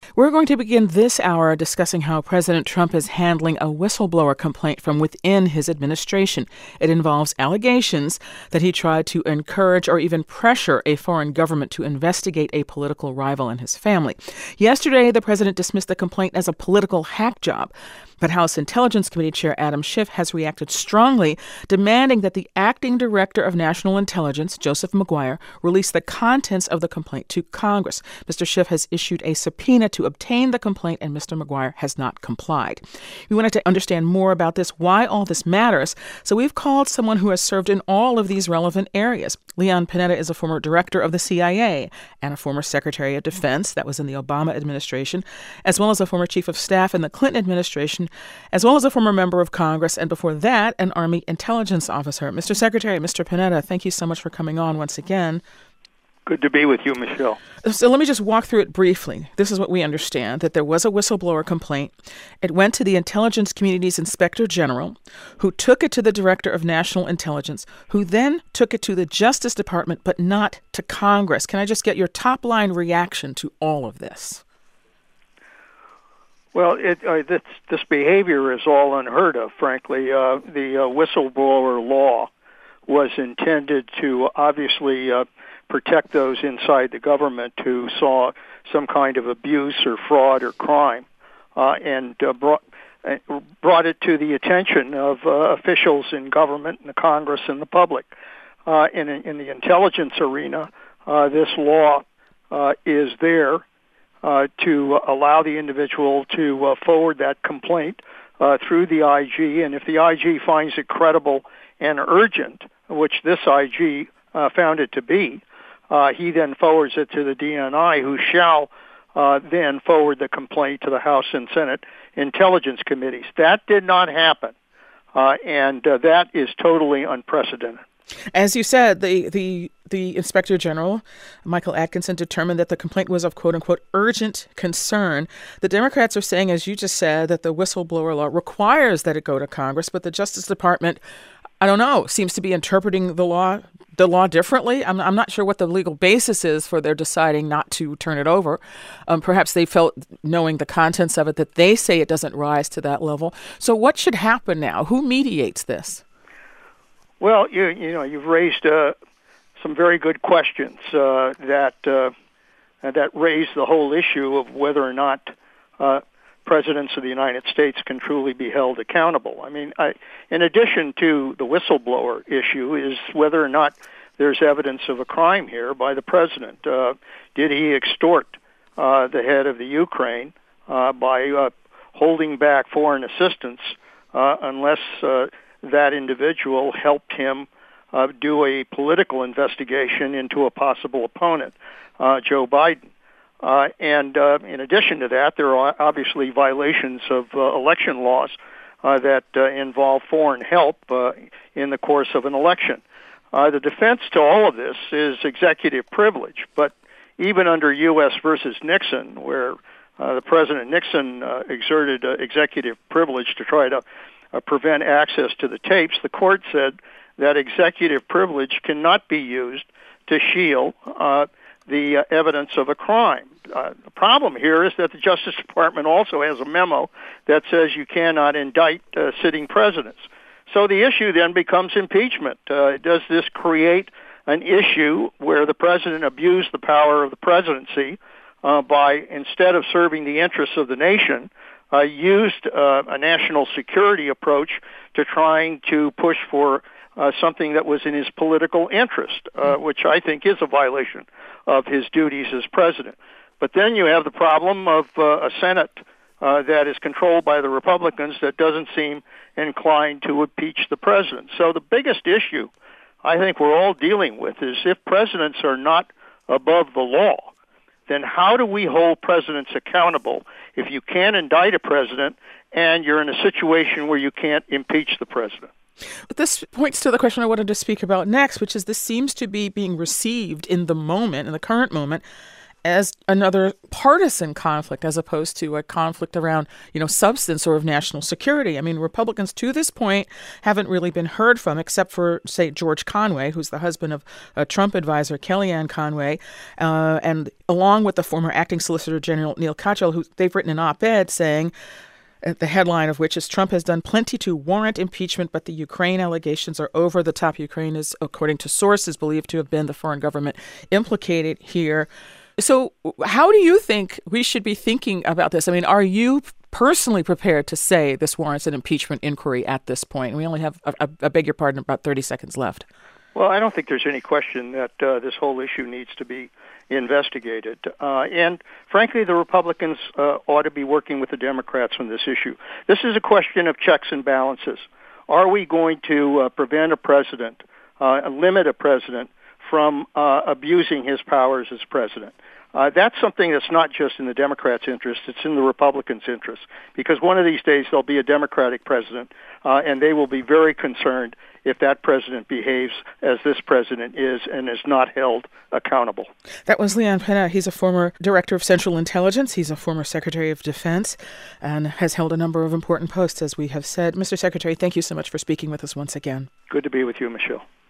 We're going to begin this hour discussing how President Trump is handling a whistleblower complaint from within his administration. It involves allegations that he tried to encourage or even pressure a foreign government to investigate a political rival and his family. Yesterday, the president dismissed the complaint as a political hack job. But House Intelligence Committee Chair Adam Schiff has reacted strongly, demanding that the acting director of National Intelligence, Joseph Maguire, release the contents of the complaint to Congress. Mr. Schiff has issued a subpoena to obtain the complaint, and Mr. Maguire has not complied. We wanted to understand more about this, why all this matters, so we've called someone who has served in all of these relevant areas. Leon Panetta is a former director of the CIA and a former Secretary of Defense, that was in the Obama administration, as well as a former chief of staff in the Clinton administration, as well as a former member of Congress, and before that, an Army intelligence officer. Mr. Secretary, Mr. Panetta, thank you so much for coming on once again. Good to be with you, Michelle. So let me just walk through it briefly. This is what we understand, that there was a whistleblower complaint. It went to the Intelligence Community's Inspector General, who took it to the Director of National Intelligence, who then took it to the Justice Department, but not to Congress. Can I just get your top-line reaction to all of this? Well, this behavior is all unheard of, frankly. The whistleblower law was intended to obviously protect those inside the government who saw some kind of abuse or fraud or crime, and brought it to the attention of officials in government, and the Congress, and the public. In the intelligence arena, this law is there to allow the individual to forward that complaint through the IG, and if the IG finds it credible and urgent, which this IG found it to be, he then forwards it to the DNI, who shall then forward the complaint to the House and Senate Intelligence Committees. That did not happen, and that is totally unprecedented. As you said, the Inspector General, Michael Atkinson, determined that the complaint was of quote-unquote urgent concern. The Democrats are saying, as you just said, that the whistleblower law requires that it go to Congress, but the Justice Department, I don't know, seems to be interpreting the law differently. I'm not sure what the legal basis is for their deciding not to turn it over. Perhaps they felt, knowing the contents of it, that they say it doesn't rise to that level. So what should happen now? Who mediates this? Well, you've raised some very good questions that raise the whole issue of whether or not presidents of the United States can truly be held accountable. I mean, in addition to the whistleblower issue, is whether or not there's evidence of a crime here by the president. Did he extort the head of the Ukraine by holding back foreign assistance unless that individual helped him do a political investigation into a possible opponent, Joe Biden? And in addition to that, there are obviously violations of election laws that involve foreign help in the course of an election. The defense to all of this is executive privilege, but even under U.S. versus Nixon, where the President Nixon exerted executive privilege to try to prevent access to the tapes, the court said that executive privilege cannot be used to shield the evidence of a crime. The problem here is that the Justice Department also has a memo that says you cannot indict sitting presidents. So the issue then becomes impeachment. Does this create an issue where the president abused the power of the presidency by, instead of serving the interests of the nation, used a national security approach to trying to push for something that was in his political interest, which I think is a violation of his duties as president. But then you have the problem of a Senate that is controlled by the Republicans that doesn't seem inclined to impeach the president. So the biggest issue I think we're all dealing with is if presidents are not above the law, then how do we hold presidents accountable if you can't indict a president and you're in a situation where you can't impeach the president? This points to the question I wanted to speak about next, which is this seems to be being received in the moment, in the current moment, as another partisan conflict as opposed to a conflict around, substance or of national security. I mean, Republicans to this point haven't really been heard from except for, say, George Conway, who's the husband of Trump advisor Kellyanne Conway, and along with the former acting Solicitor General Neil Katyal, who they've written an op-ed saying, the headline of which is Trump has done plenty to warrant impeachment, but the Ukraine allegations are over the top. Ukraine is, according to sources, believed to have been the foreign government implicated here. So how do you think we should be thinking about this? I mean, are you personally prepared to say this warrants an impeachment inquiry at this point? We only have, I beg your pardon, about 30 seconds left. Well, I don't think there's any question that this whole issue needs to be investigated. And frankly, the Republicans ought to be working with the Democrats on this issue. This is a question of checks and balances. Are we going to prevent a president, limit a president from abusing his powers as president? That's something that's not just in the Democrats' interest, it's in the Republicans' interest. Because one of these days there'll be a Democratic president, and they will be very concerned if that president behaves as this president is and is not held accountable. That was Leon Panetta. He's a former director of Central Intelligence. He's a former Secretary of Defense and has held a number of important posts, as we have said. Mr. Secretary, thank you so much for speaking with us once again. Good to be with you, Michelle.